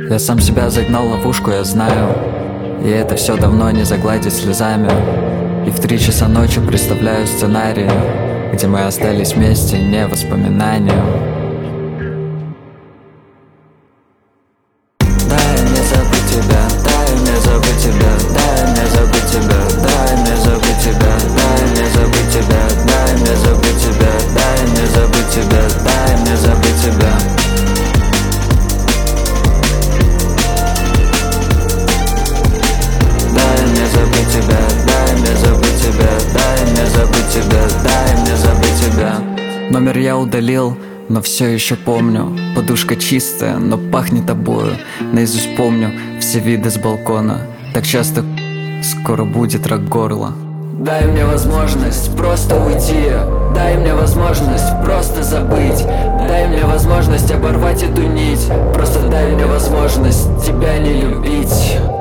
Я сам себя загнал в ловушку, я знаю. И это все давно не загладить слезами. И в 3 часа ночи представляю сценарий, где мы остались вместе, не воспоминания. Дай мне забыть тебя, дай мне забыть тебя, дай мне забыть тебя, дай мне забыть тебя, дай мне забыть тебя, дай мне забыть тебя, дай мне забыть тебя, дай мне забыть тебя. Дай мне забыть тебя, дай мне забыть тебя, дай мне забыть тебя, дай мне забыть тебя. Номер я удалил, но все еще помню. Подушка чистая, но пахнет тобою. Наизусть помню все виды с балкона. Так часто скоро будет рак горла. Дай мне возможность просто уйти. Дай мне возможность просто забыть. Дай мне возможность оборвать эту нить. Просто дай мне возможность тебя не любить.